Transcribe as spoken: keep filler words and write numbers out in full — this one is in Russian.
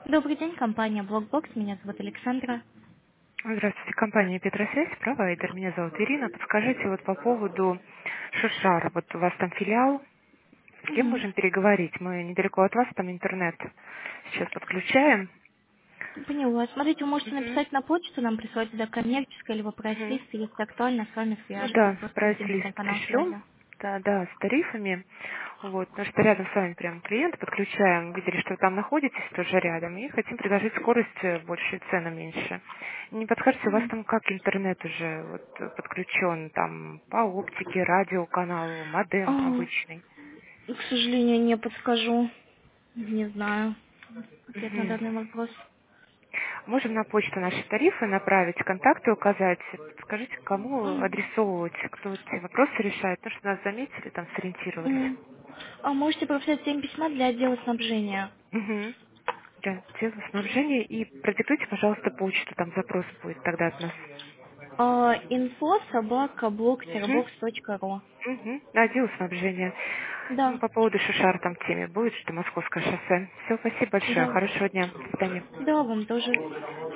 Добрый день, компания Blockbox. Меня зовут Александра. Здравствуйте, компания Петросвязь, провайдер. Меня зовут Ирина. Подскажите вот по поводу Шушара. Вот у вас там филиал. С кем Мгм. можем переговорить? Мы недалеко от вас, там интернет сейчас подключаем. Поняла. Смотрите, вы можете Мгм. написать на почту, нам присылать туда коммерческое, либо Мгм. прайс-лист, и если актуально, с вами Ну свяжутся. да, Просто дадим тогда прайс-лист канал пришлем. связи. Да, да, с тарифами. Вот, потому что рядом с вами прям клиенты подключаем, видели, что вы там находитесь тоже рядом, и хотим предложить скорость э, больше и цену меньше. Не подскажете, у вас Мгм. там как интернет уже вот, э, подключен, там по оптике, радиоканалу, модем А, обычный? к сожалению, не подскажу. Не знаю. Ответ на Мгм. данный вопрос. Можем на почту наши тарифы направить, контакты указать. Скажите, кому Мгм. адресовывать, кто эти вопросы решает, потому что нас заметили, там сориентировались. Мгм. А можете прописать семь письма для отдела снабжения. Угу. Да, дело снабжения. И продиктуйте, пожалуйста, почту, там запрос будет тогда от нас. А, инфо собака Угу. блог точка ру. Угу. Да, дело снабжения. Ну, Да. по поводу Шишара там в теме будет, что Московское шоссе. Все, спасибо большое. Да. Хорошего дня. До свидания. Да, вам тоже.